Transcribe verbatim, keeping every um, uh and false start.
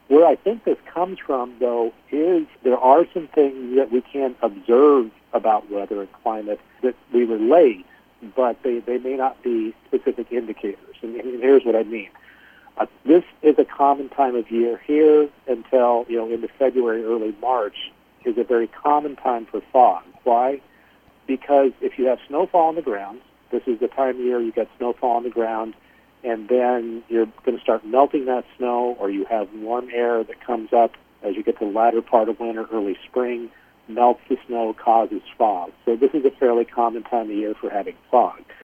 Where I think this comes from, though, is there are some things that we can observe about weather and climate that we relate, but they, they may not be specific indicators. And, and here's what I mean. Uh, this is a common time of year. Here until, you know, into February, early March is a very common time for fog. Why? Because if you have snowfall on the ground, this is the time of year you get snowfall on the ground, and then you're going to start melting that snow, or you have warm air that comes up as you get to the latter part of winter, early spring, melts the snow, causes fog. So this is a fairly common time of year for having fog.